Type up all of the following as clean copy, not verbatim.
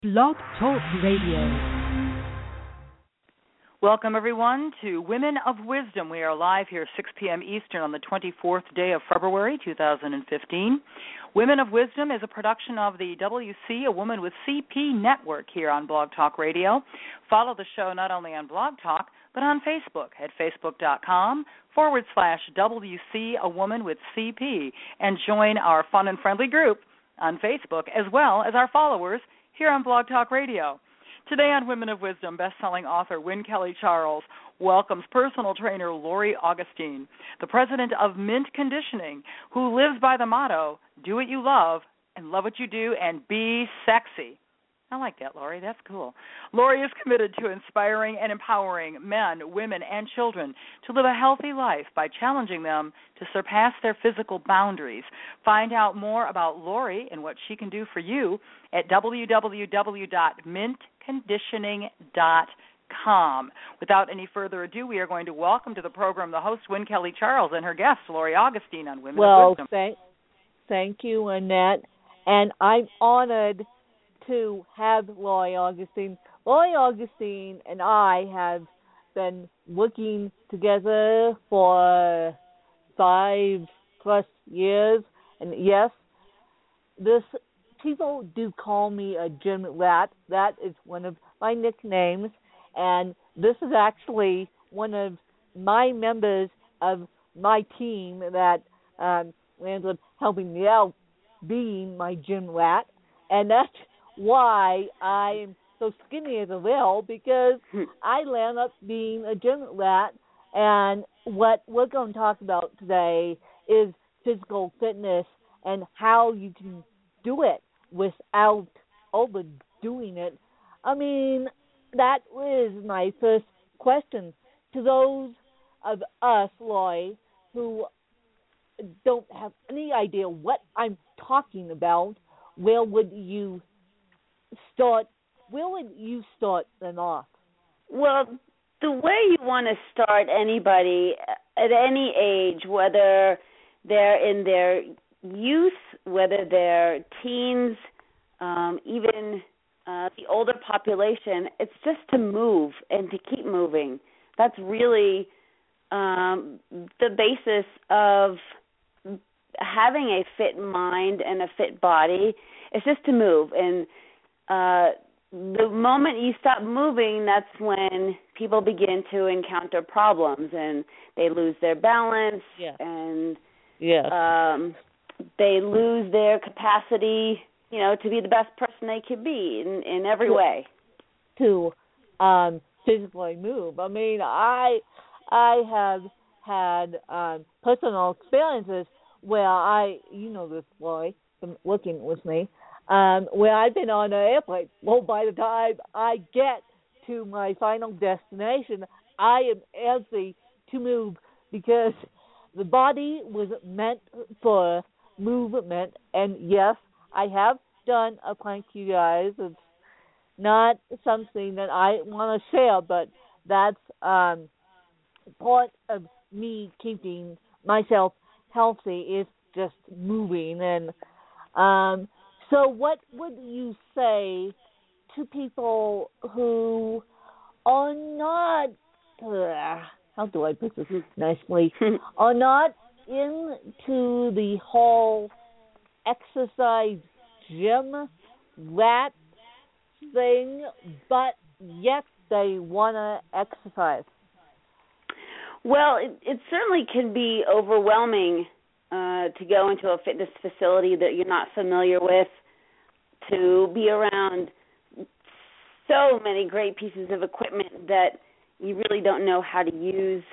Blog Talk Radio. Welcome, everyone, to Women of Wisdom. We are live here 6 p.m. Eastern on the 24th day of February, 2015. Women of Wisdom is a production of the WC, A Woman with CP Network here on Blog Talk Radio. Follow the show not only on Blog Talk, but on Facebook at facebook.com/WC, A Woman with CP, and join our fun and friendly group on Facebook, as well as our followers here on Blog Talk Radio. Today on Women of Wisdom, best-selling author Wynne Kelly Charles welcomes personal trainer Lori Augustine, the president of Mint Conditioning, who lives by the motto, do what you love and love what you do and be sexy. I like that, Lori. That's cool. Lori is committed to inspiring and empowering men, women, and children to live a healthy life by challenging them to surpass their physical boundaries. Find out more about Lori and what she can do for you at www.mintconditioning.com. Without any further ado, we are going to welcome to the program the host, Wynne Kelly Charles, and her guest, Lori Augustine, on Women of Wisdom. Well, thank you, Annette. And I'm honored to have Lori Augustine. Lori Augustine and I have been working together for 5+ years, and yes, people do call me a gym rat. That is one of my nicknames, and this is actually one of my members of my team that ends up helping me out being my gym rat, and that's why I'm so skinny as a whale, because I land up being a gym rat. And what we're going to talk about today is physical fitness and how you can do it without overdoing it. I mean, that is my first question to those of us, Lori, who don't have any idea what I'm talking about. Where would you start them off? Well, the way you want to start anybody at any age, whether they're in their youth, whether they're teens, even the older population, it's just to move and to keep moving. That's really the basis of having a fit mind and a fit body. It's just to move. And the moment you stop moving, that's when people begin to encounter problems, and they lose their balance, and they lose their capacity, to be the best person they could be in every way. To physically move. I mean, I have had personal experiences where this, Lori, from working with me, where I've been on an airplane. Well, by the time I get to my final destination, I am antsy to move because the body was meant for movement. And yes, I have done a plank, you guys. It's not something that I want to share, but that's part of me keeping myself healthy is just moving. And so what would you say to people who are not, how do I put this nicely, are not into the whole exercise gym rat thing, but yet they want to exercise? Well, it certainly can be overwhelming to go into a fitness facility that you're not familiar with, to be around so many great pieces of equipment that you really don't know how to use.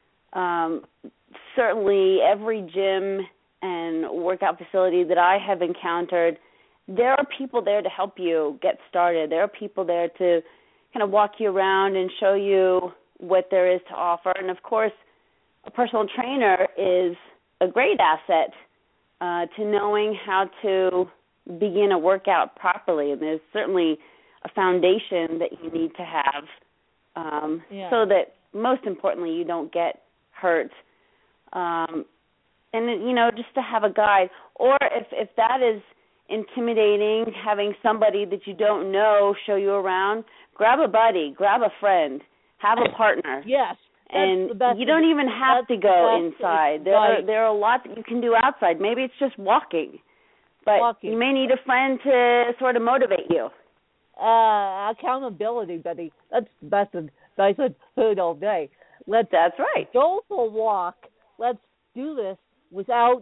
Certainly every gym and workout facility that I have encountered, there are people there to help you get started. There are people there to kind of walk you around and show you what there is to offer. And, of course, a personal trainer is a great asset to knowing how to begin a workout properly. And there's certainly a foundation that you need to have so that, most importantly, you don't get hurt. And, just to have a guide. Or if that is intimidating having somebody that you don't know show you around, grab a buddy, grab a friend, have a partner. Yes. And you don't even have to go inside. There are a lot that you can do outside. Maybe it's just walking. But you may need a friend to sort of motivate you. Accountability, Betty. That's the best advice I've heard all day. That's right. Go for a walk. Let's do this without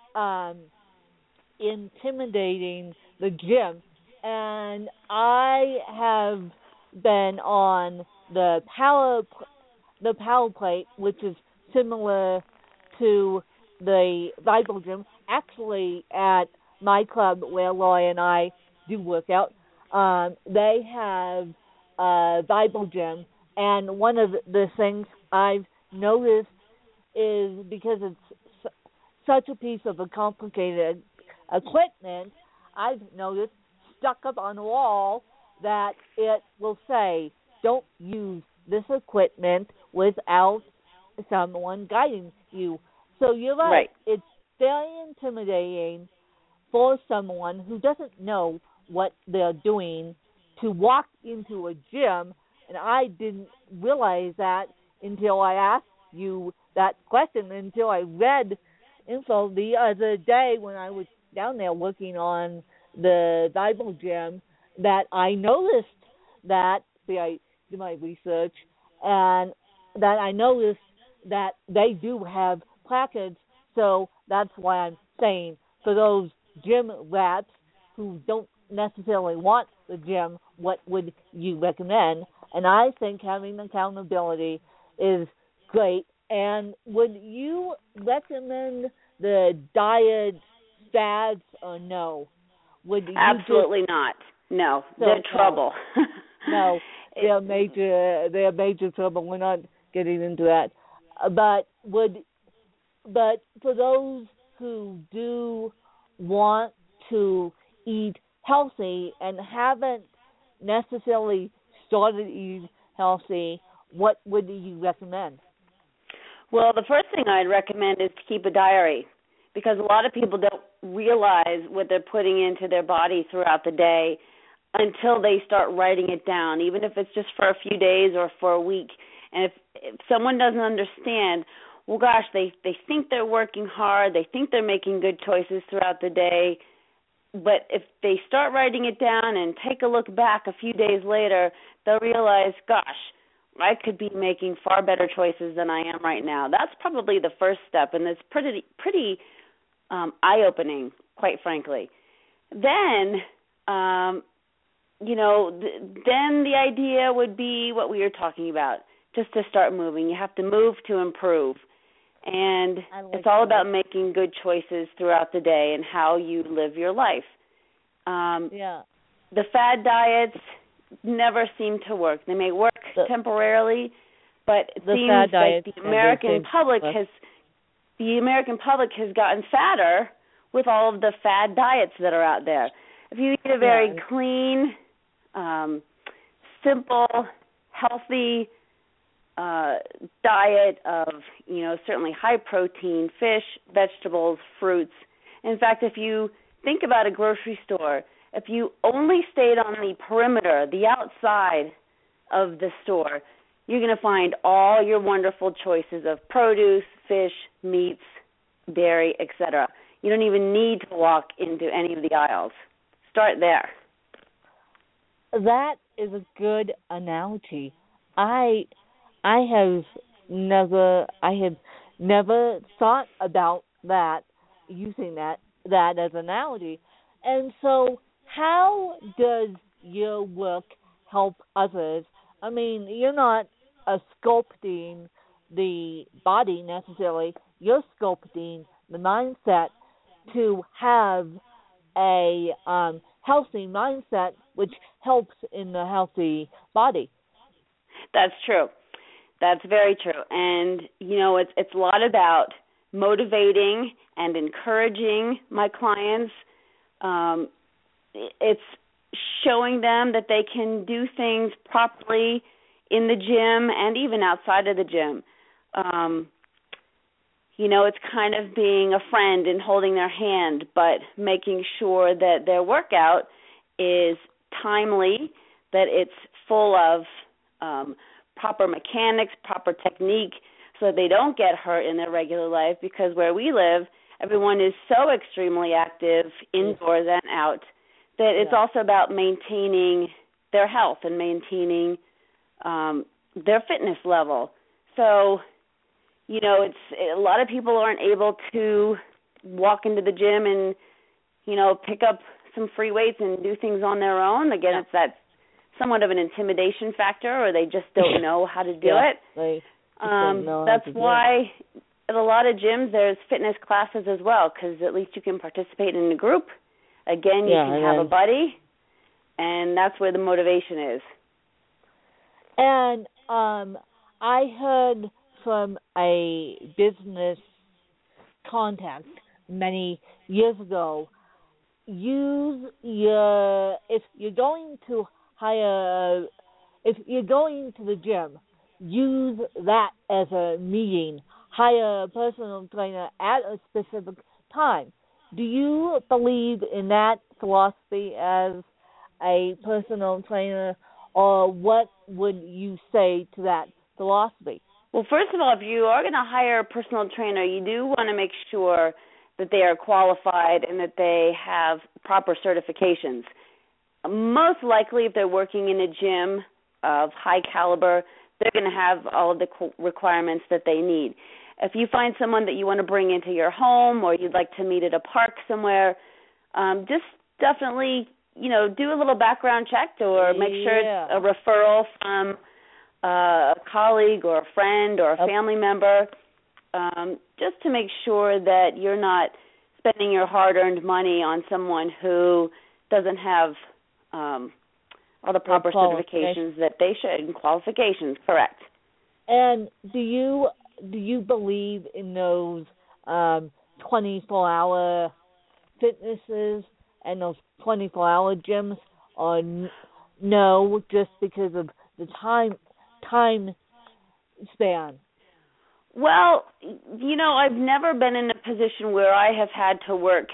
intimidating the gym. And I have been on the power plate, which is similar to the Bible gym. Actually, at my club where Lori and I do work out, they have a Bible gym, and one of the things I've noticed is because it's such a piece of a complicated equipment, I've noticed stuck up on the wall that it will say, don't use this equipment without someone guiding you. So you're right. It's very intimidating for someone who doesn't know what they're doing to walk into a gym, and I didn't realize that until I asked you that question, until I read info the other day when I was down there working on the Bible gym, that I noticed that, I did my research, and that I noticed that they do have placards, so that's why I'm saying for those gym rats who don't necessarily want the gym, what would you recommend? And I think having accountability is great. And would you recommend the diet fads or no? Absolutely not. No, they're trouble. No, they're major trouble. We're not getting into that. But for those who do want to eat healthy and haven't necessarily started eating healthy, what would you recommend? Well, the first thing I'd recommend is to keep a diary, because a lot of people don't realize what they're putting into their body throughout the day until they start writing it down, even if it's just for a few days or for a week. And if someone doesn't understand, well, gosh, they think they're working hard, they think they're making good choices throughout the day, but if they start writing it down and take a look back a few days later, they'll realize, gosh, I could be making far better choices than I am right now. That's probably the first step, and it's pretty eye-opening, quite frankly. Then, then the idea would be what we were talking about, just to start moving. You have to move to improve. And it's all about making good choices throughout the day and how you live your life. The fad diets never seem to work. They may work temporarily, but it seems like the American public has gotten fatter with all of the fad diets that are out there. If you eat a very clean, simple, healthy diet of, certainly high protein, fish, vegetables, fruits. In fact, if you think about a grocery store, if you only stayed on the perimeter, the outside of the store, you're going to find all your wonderful choices of produce, fish, meats, dairy, etc. You don't even need to walk into any of the aisles. Start there. That is a good analogy. I have never thought about that, using that as an analogy. And so how does your work help others? I mean, you're not sculpting the body necessarily. You're sculpting the mindset to have a healthy mindset, which helps in the healthy body. That's true. That's very true. And, it's a lot about motivating and encouraging my clients. It's showing them that they can do things properly in the gym and even outside of the gym. it's kind of being a friend and holding their hand, but making sure that their workout is timely, that it's full of proper mechanics, proper technique, so that they don't get hurt in their regular life, because where we live, everyone is so extremely active indoors and out that it's also about maintaining their health and maintaining their fitness level. So, it's a lot of people aren't able to walk into the gym and, pick up some free weights and do things on their own. Again, it's that somewhat of an intimidation factor, or they just don't know how to do it. That's why at a lot of gyms there's fitness classes as well, because at least you can participate in a group. Again, you can have a buddy, and that's where the motivation is. And I heard from a business contact many years ago, if you're going to the gym, use that as a meeting. Hire a personal trainer at a specific time. Do you believe in that philosophy as a personal trainer, or what would you say to that philosophy? Well, first of all, if you are going to hire a personal trainer, you do want to make sure that they are qualified and that they have proper certifications. Most likely, if they're working in a gym of high caliber, they're going to have all of the requirements that they need. If you find someone that you want to bring into your home, or you'd like to meet at a park somewhere, just definitely, do a little background check, or make sure it's a referral from a colleague or a friend or a family member, just to make sure that you're not spending your hard-earned money on someone who doesn't have all the proper certifications that they should, and qualifications, correct. And do you believe in those 24-hour fitnesses and those 24-hour gyms, or no, just because of the time span? Well, I've never been in a position where I have had to work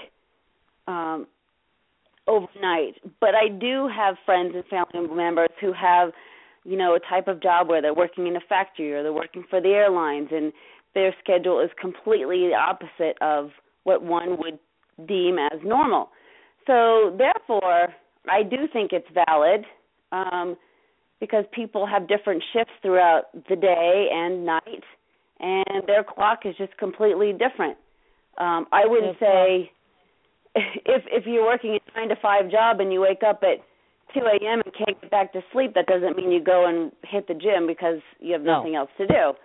overnight, but I do have friends and family members who have, a type of job where they're working in a factory, or they're working for the airlines, and their schedule is completely the opposite of what one would deem as normal. So therefore, I do think it's valid, because people have different shifts throughout the day and night, and their clock is just completely different. I wouldn't say if you're working a 9-to-5 job and you wake up at 2 a.m. and can't get back to sleep, that doesn't mean you go and hit the gym because you have nothing else to do.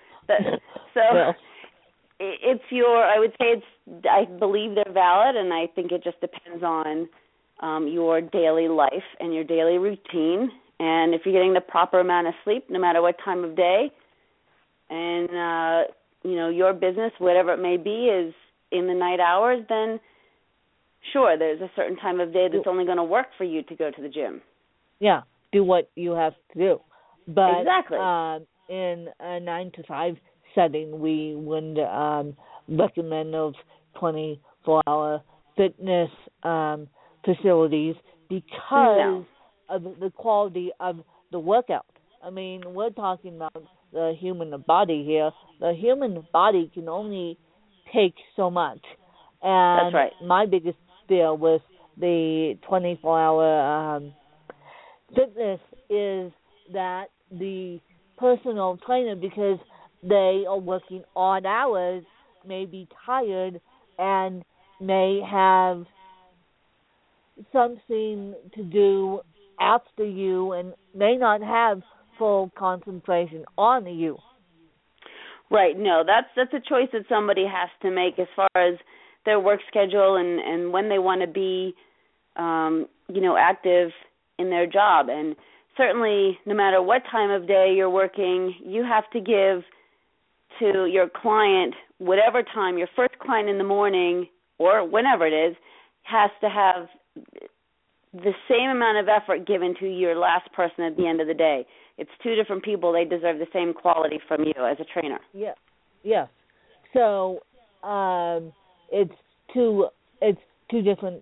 I would say I believe they're valid, and I think it just depends on your daily life and your daily routine. And if you're getting the proper amount of sleep, no matter what time of day, and, your business, whatever it may be, is in the night hours, then sure, there's a certain time of day that's only going to work for you to go to the gym. Yeah, do what you have to do. But exactly. In a 9-to-5 setting, we wouldn't recommend those 24-hour fitness facilities because of the quality of the workout. I mean, we're talking about the human body here. The human body can only take so much. And that's right. My biggest fear with the 24-hour fitness is that the personal trainer, because they are working odd hours, may be tired and may have something to do after you and may not have full concentration on you. Right. No, that's a choice that somebody has to make as far as their work schedule and when they want to be, active in their job. And certainly, no matter what time of day you're working, you have to give to your client whatever time. Your first client in the morning or whenever it is has to have the same amount of effort given to your last person at the end of the day. It's two different people. They deserve the same quality from you as a trainer. Yeah. Yes. So it's two different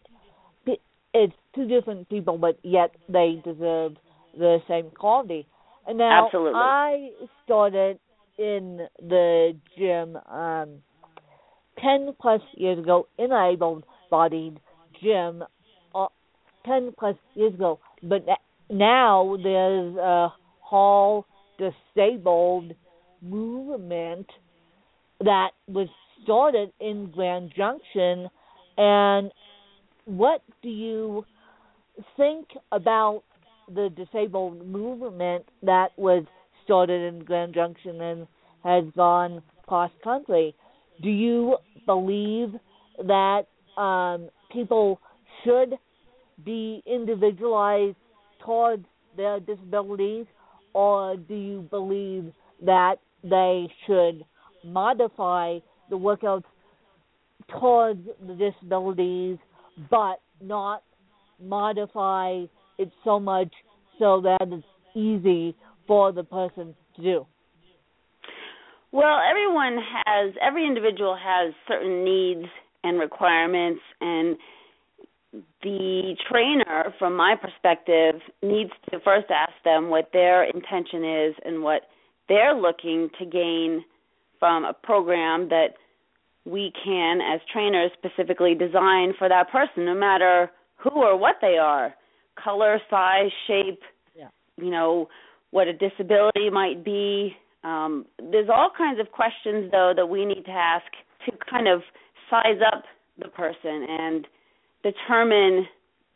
people, but yet they deserve the same quality. And now Absolutely. I started in the gym 10 plus years ago in an able-bodied gym 10 plus years ago, but now there's a whole disabled movement that was started in Grand Junction. And what do you think about the disabled movement that was started in Grand Junction and has gone cross country? Do you believe that people should be individualized towards their disabilities, or do you believe that they should modify the workouts towards the disabilities, but not modify it so much so that it's easy for the person to do? Well, every individual has certain needs and requirements, and the trainer, from my perspective, needs to first ask them what their intention is and what they're looking to gain from a program that we can, as trainers, specifically design for that person, no matter who or what they are, color, size, shape, what a disability might be. There's all kinds of questions, though, that we need to ask to kind of size up the person and determine,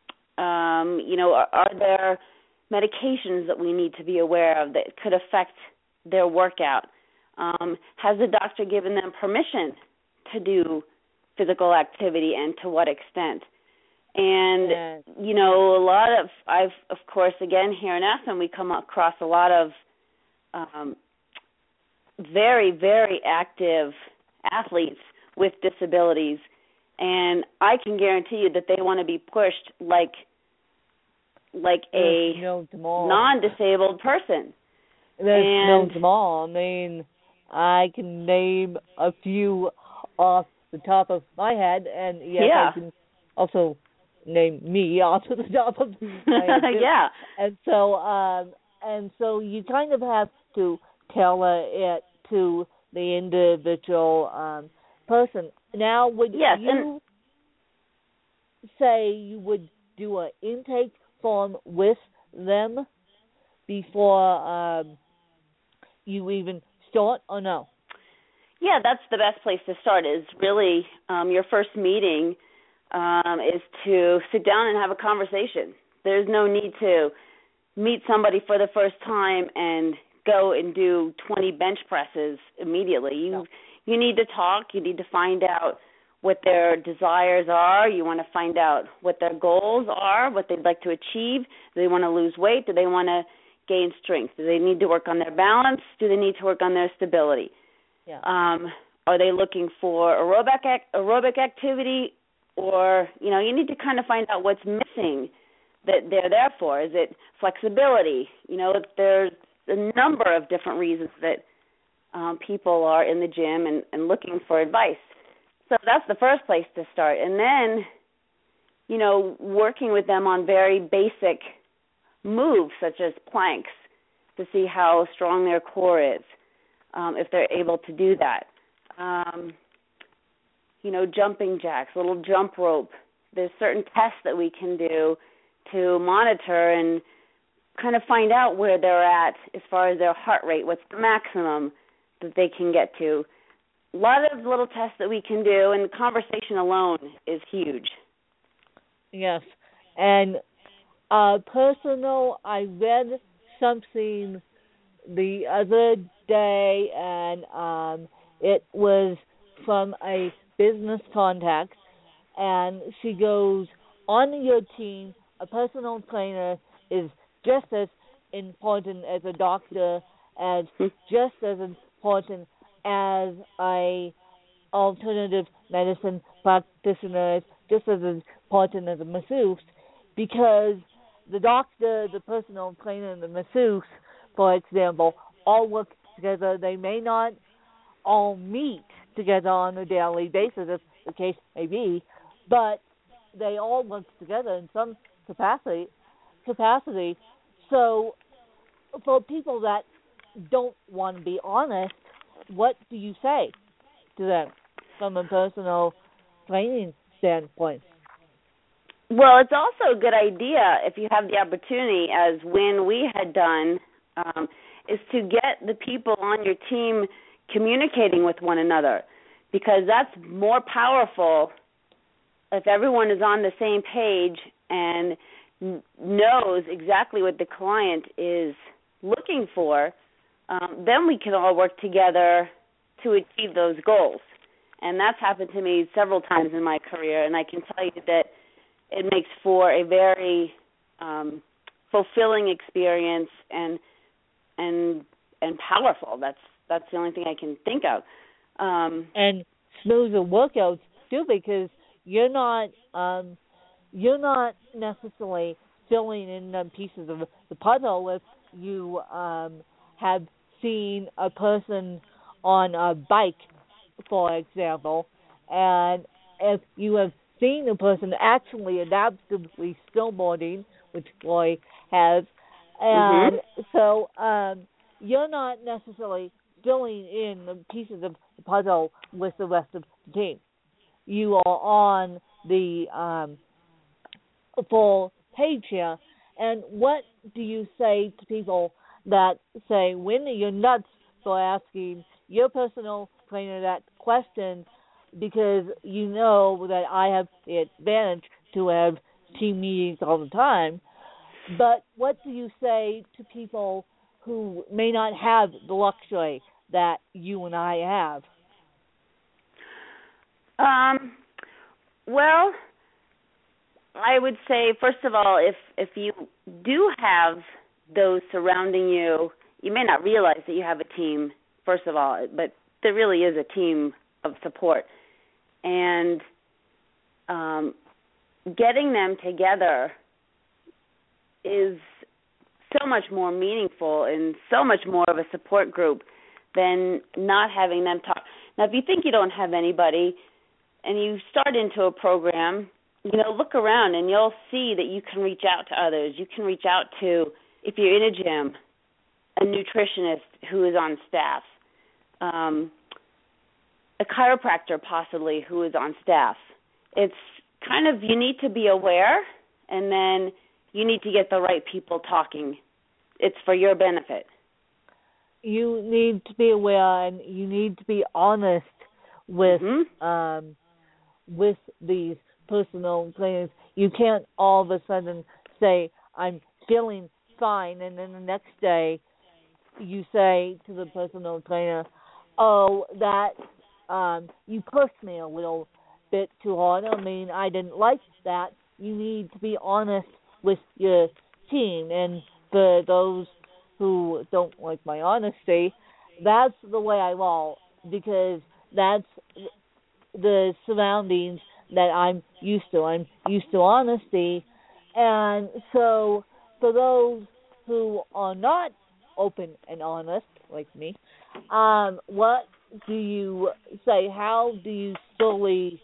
are there medications that we need to be aware of that could affect their workout? Has the doctor given them permission to do physical activity, and to what extent? And, of course, again, here in Aspen, we come across a lot of very, very active athletes with disabilities, and I can guarantee you that they want to be pushed like a non-disabled person. There's no small. I mean, I can name a few off the top of my head, and I can also name me off the top of my head. Yeah. And so you kind of have to tailor it to the individual person. Now, would you say you would do an intake form with them before you even start, or no? Yeah, that's the best place to start, is really your first meeting is to sit down and have a conversation. There's no need to meet somebody for the first time and go and do 20 bench presses immediately. You need to talk. You need to find out what their desires are. You want to find out what their goals are, what they'd like to achieve. Do they want to lose weight? Do they want to gain strength? Do they need to work on their balance? Do they need to work on their stability? Yeah. Are they looking for aerobic activity? Or, you need to kind of find out what's missing that they're there for. Is it flexibility? There's a number of different reasons that people are in the gym and looking for advice. So that's the first place to start. And then, working with them on very basic moves, such as planks, to see how strong their core is, if they're able to do that. Jumping jacks, little jump rope. There's certain tests that we can do to monitor and kind of find out where they're at as far as their heart rate, what's the maximum that they can get to. A lot of little tests that we can do, and the conversation alone is huge. Yes. And personal, I read something the other day, and it was from a business contact, and she goes, on your team, a personal trainer is just as important as a doctor, as just as important as a alternative medicine practitioner, just as important as a masseuse, because the doctor, the personal trainer, and the masseuse, for example, all work together. They may not all meet together on a daily basis, as the case may be, but they all work together in some capacity. So for people that don't want to be honest, what do you say to them from a personal training standpoint? Well, it's also a good idea if you have the opportunity, as when we had done, is to get the people on your team communicating with one another, because that's more powerful if everyone is on the same page and knows exactly what the client is looking for. Then we can all work together to achieve those goals. And that's happened to me several times in my career, and I can tell you that it makes for a very fulfilling experience and powerful. That's the only thing I can think of. And smoother workouts too, because you're not necessarily filling in the pieces of the puzzle if you have seen a person on a bike, for example, and if you have seen a person actually adaptively snowboarding, which Roy has, and so you're not necessarily filling in the pieces of the puzzle with the rest of the team. You are on the full page here. And what do you say to people that say, when you're nuts for asking your personal trainer that question, because you know that I have the advantage to have team meetings all the time, but what do you say to people who may not have the luxury that you and I have? Well, I would say, first of all, if you do have those surrounding you, you may not realize that you have a team, first of all, but there really is a team of support. And getting them together is so much more meaningful and so much more of a support group than not having them talk. Now, if you think you don't have anybody and you start into a program, look around and you'll see that you can reach out to others. You can reach out to, if you're in a gym, a nutritionist who is on staff, a chiropractor possibly who is on staff. It's kind of, you need to be aware, and then you need to get the right people talking. It's for your benefit. You need to be aware, and you need to be honest with these personal trainers. You can't all of a sudden say, I'm feeling fine, and then the next day you say to the personal trainer, oh, that you pushed me a little bit too hard. I mean, I didn't like that. You need to be honest with your team. And for those who don't like my honesty, that's the way I roll, because that's the surroundings that I'm used to. I'm used to honesty. And so for those who are not open and honest, like me, what do you say? How do you slowly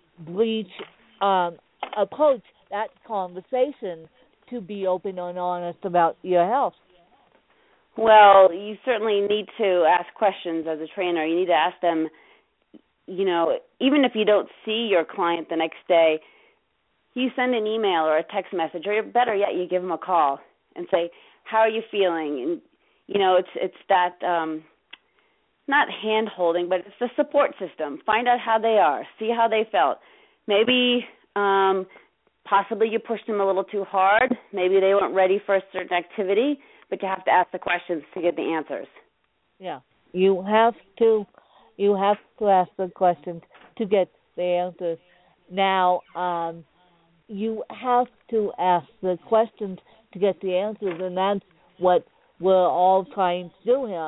approach that conversation to be open and honest about your health? Well, you certainly need to ask questions as a trainer. You need to ask them, even if you don't see your client the next day, you send an email or a text message, or better yet, you give them a call and say, how are you feeling? And, it's that, not hand-holding, but it's the support system. Find out how they are. See how they felt. Maybe possibly you pushed them a little too hard. Maybe they weren't ready for a certain activity, but you have to ask the questions to get the answers. Yeah, you have to ask the questions to get the answers. Now, you have to ask the questions to get the answers, and that's what we're all trying to do here.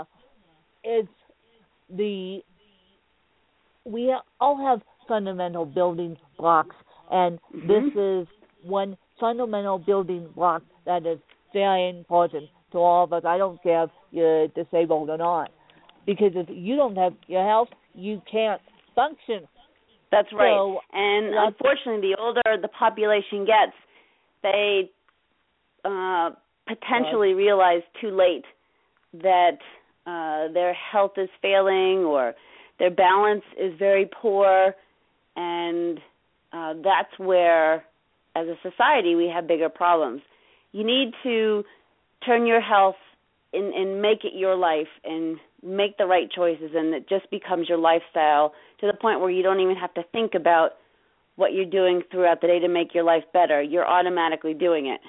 We all have fundamental building blocks, and this is one fundamental building block that is very important to all of us. I don't care if you're disabled or not. because if you don't have your health, you can't function. That's right. So, and unfortunately, the older the population gets, they potentially realize too late that their health is failing or their balance is very poor, and that's where, as a society, we have bigger problems. You need to turn your health and make it your life and make the right choices, and it just becomes your lifestyle to the point where you don't even have to think about what you're doing throughout the day to make your life better. You're automatically doing it.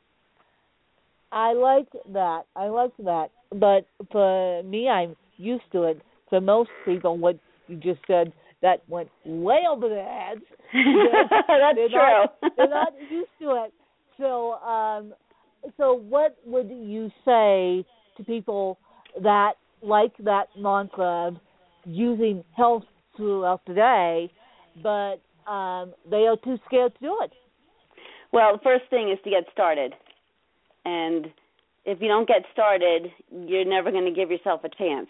I like that. But for me, I'm used to it. For most people, what you just said, that went way over their heads. That's true. They're not used to it. So what would you say to people that like that mantra of using health throughout the day, but they are too scared to do it? Well, the first thing is to get started. And if you don't get started, you're never going to give yourself a chance.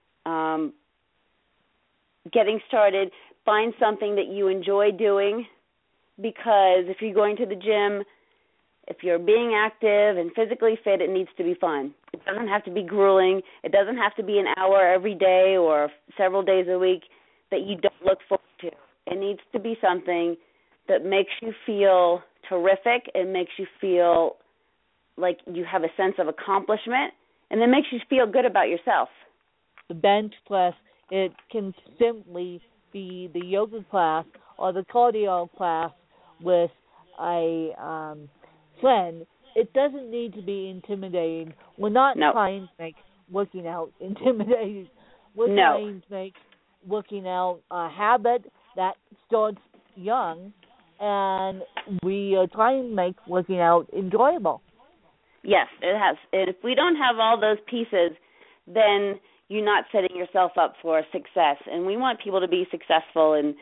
Getting started, find something that you enjoy doing, because if you're going to the gym, if you're being active and physically fit, it needs to be fun. It doesn't have to be grueling. It doesn't have to be an hour every day or several days a week that you don't look forward to. It needs to be something that makes you feel terrific and makes you feel like you have a sense of accomplishment, and then makes you feel good about yourself. The bench press, it can simply be the yoga class or the cardio class with a friend. It doesn't need to be intimidating. We're not trying to make working out intimidating. We're trying to make working out a habit that starts young, and we are trying to make working out enjoyable. Yes, it has. And if we don't have all those pieces, then you're not setting yourself up for success. And we want people to be successful and,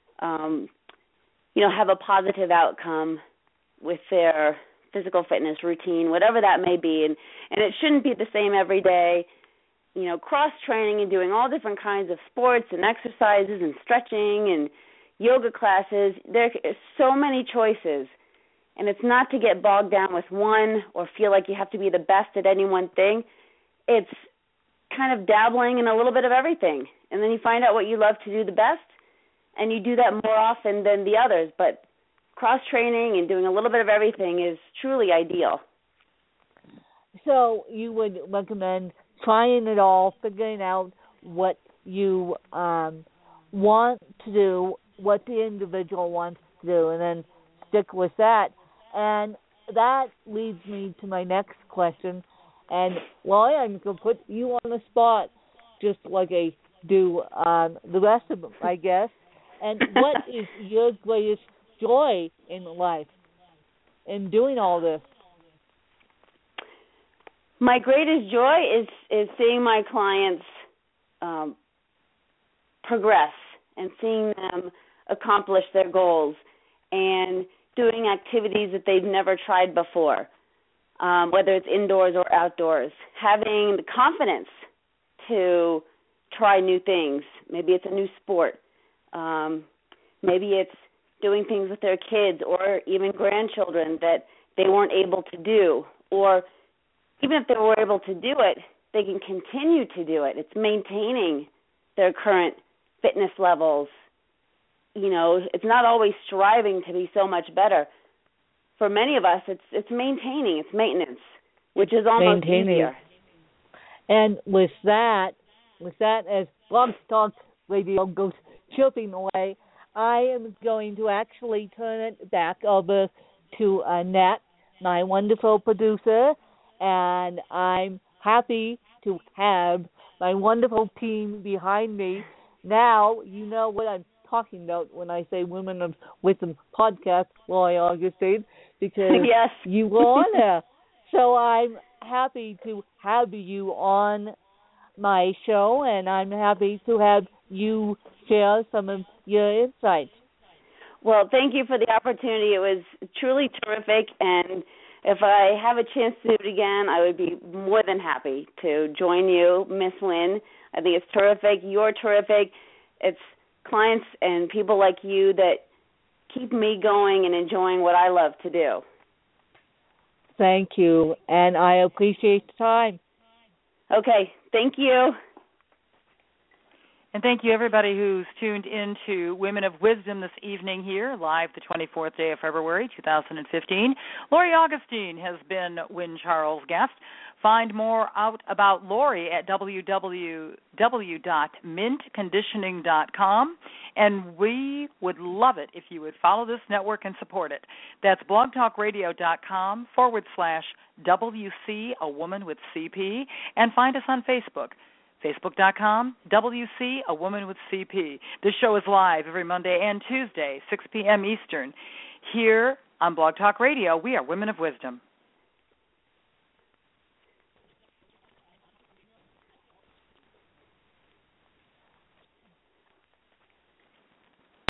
have a positive outcome with their physical fitness routine, whatever that may be. And it shouldn't be the same every day. Cross-training and doing all different kinds of sports and exercises and stretching and yoga classes. There are so many choices. And it's not to get bogged down with one or feel like you have to be the best at any one thing. It's kind of dabbling in a little bit of everything. And then you find out what you love to do the best, and you do that more often than the others. But cross-training and doing a little bit of everything is truly ideal. So you would recommend trying it all, figuring out what you want to do, what the individual wants to do, and then stick with that. And that leads me to my next question. And Laurie, I'm going to put you on the spot, just like I do the rest of them, I guess. And what is your greatest joy in life in doing all this? My greatest joy is seeing my clients progress and seeing them accomplish their goals and doing activities that they've never tried before, whether it's indoors or outdoors, having the confidence to try new things. Maybe it's a new sport. Maybe it's doing things with their kids or even grandchildren that they weren't able to do. Or even if they were able to do it, they can continue to do it. It's maintaining their current fitness levels. It's not always striving to be so much better. For many of us, it's maintaining, it's maintenance, which is almost easier. And with that, as Blog Talk Radio goes chirping away, I am going to actually turn it back over to Annette, my wonderful producer, and I'm happy to have my wonderful team behind me. Now you know what I'm talking about when I say Women of Wisdom podcast, Laurie Augustine, because yes. you were on there. So I'm happy to have you on my show, and I'm happy to have you share some of your insights. Well, thank you for the opportunity. It was truly terrific, and if I have a chance to do it again, I would be more than happy to join you, Miss Lynn. I think it's terrific. You're terrific. It's clients and people like you that keep me going and enjoying what I love to do. Thank you, and I appreciate the time. Okay, thank you. And thank you, everybody who's tuned in to Women of Wisdom this evening here, live the 24th day of February, 2015. Lori Augustine has been Wynne Charles' guest. Find more out about Lori at www.mintconditioning.com. And we would love it if you would follow this network and support it. That's blogtalkradio.com/WC, A Woman with CP, and find us on Facebook. Facebook.com, WC, A Woman with CP. This show is live every Monday and Tuesday, 6 p.m. Eastern. Here on Blog Talk Radio, we are Women of Wisdom.